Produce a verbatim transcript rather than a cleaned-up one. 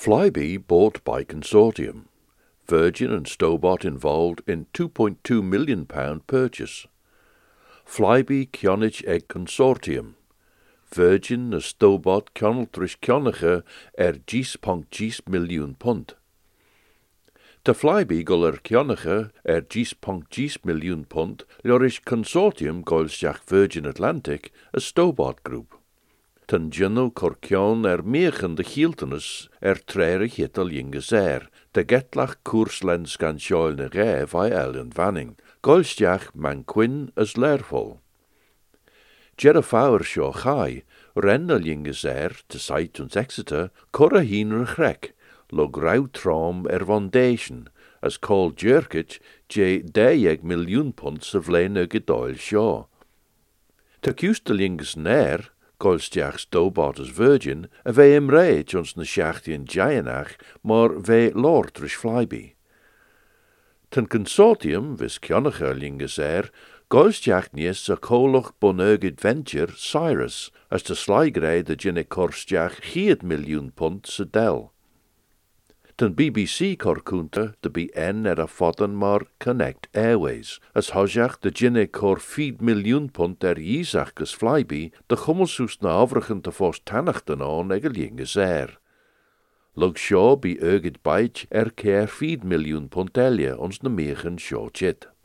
Flybe bought by consortium. Virgin and Stobart involved in two point two million pound purchase. Flybe Kionich eg consortium. Virgin na Stobart Kioneltrish Kioniche er dix point dix million pund. De Flybe gol er Kioniche er dix point dix million pund lorish consortium golsjach Virgin Atlantic a Stobart group. Ten gynno corcion er meechen de hieltenis er trerig hitel jingeser, de getlach koerslen scan sjoilne re vai ellen vanning, golsjach man quin as leervol. Jerafauer sjo chai, rennel jingeser, te site ons Exeter, corra hien rech, lo grau trom er foundation, as called jerkit, je deeg miljoen pund se vleine gedoil sjo. Te kustel jinges ner, Golstjach Stobart as Virgin, a ve im rage ons na schachtien gianach, maar ve lordrish Flybe. Ten consortium, vis Kionicher lingeser, Golstjach nies a koloch bonugid venture Cyrus, as de slygrei de ginne korstjach hied miljoen pund se del. Ten B B C korkunte de B N er a fodden maar Connect Airways, as hojach de ginne kor feed miljoen pund er jizach as Flybe, de gommelsoes na avrigen te vos tannachten aan egel jingeser. Log shaw be ergid baich er keer feed miljoen pund elje ons na megen shaw chit.